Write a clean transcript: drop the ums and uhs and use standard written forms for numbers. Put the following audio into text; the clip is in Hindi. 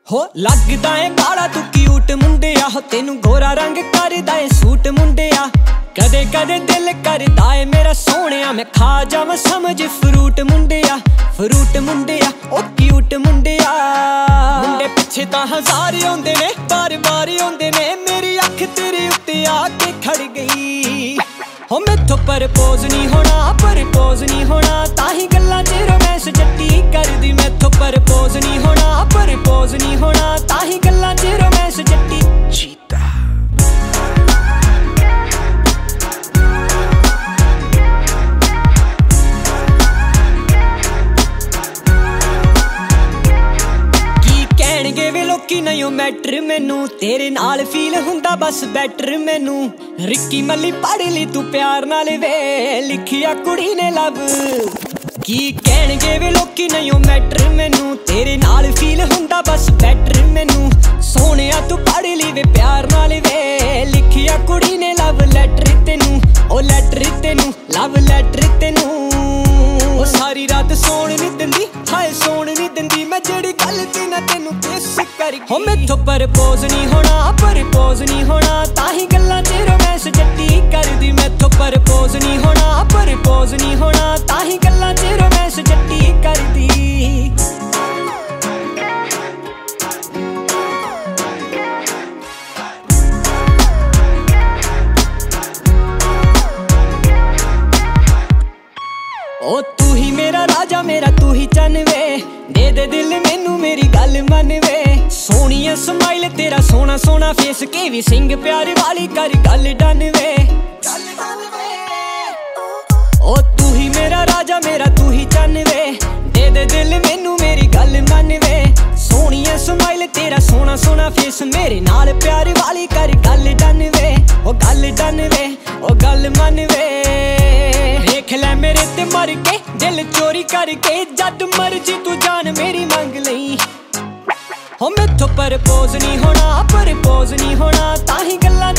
हो लगदा है काला तू क्यूट मुंडिया हो तेनू गोरा रंग करदा है सूट मुंडिया कदे कदे दिल करदा है मेरा सोहणिया मैं खा जावां समझ फ्रूट मुंडिया ओ क्यूट मुंडिया मुंडे पिछे तां हजार आउंदे ने बार बार आउंदे ने मेरी अख तेरे उत्ते आके खड़ गई हो मैथों परपोज नहीं होना परपोज नहीं होना ताही गल्लां च रोमांस जट्टी करदी मैथों परपोज नहीं होना परपोज नहीं होना ताही गल्लां च रोमांस जट्टी चीता कहणगे वे लोकी नहीं ओ मैटर मैनू तेरे नाल फील हुंदा बस बैटर मैनू रिक्की मल्ली पढ़ ली तू प्यार नाल वे लिखिया कुड़ी ने लव की कहणगे वे लोकी नहीं ओ मैटर मैनू तेरे नाल फील हुंदा बस बैटर मैनू सोहणिया तू पढ़ ली वे प्यार नाल वे लिखिया कुड़ी ने लव लैटर तेनू ओ लैटर तेनू लव लैटर तेनू ओ सारी रात सोण नहीं दिंदी हाय सोण नहीं दिंदी मैं जेड़ी गल ते ना तेनू किस कर हो मैथों परपोज नहीं होना परपोज नहीं होना ताही गल्लां च रोमांस जट्टी करदी मैथों परपोज नहीं होना परपोज नहीं होना ताही गल्लां च रोमांस जट्टी करदी ओ तू ही मेरा राजा मेरा तू ही चन वे दे दिल मैनू मेरी गल मन वे सोहणिया स्माइल तेरा सोना सोना फेस केवी सिंह प्यार वाली कर गल डन वे ओ तू ही मेरा राजा मेरा तू ही चन वे दे दिल मैनू मेरी गल मन वे सोहणिया स्माइल तेरा सोना सोना फेस मेरे नाल प्यार वाली कर गल डन वे ओ गल डन वे ओ गल मन वे देख ले मेरे ते मर के दिल चोरी करके जद मर्जी तू जान मेरी मंग लई हो मैथों परपोज नहीं होना परपोज नहीं होना ताही गल्लां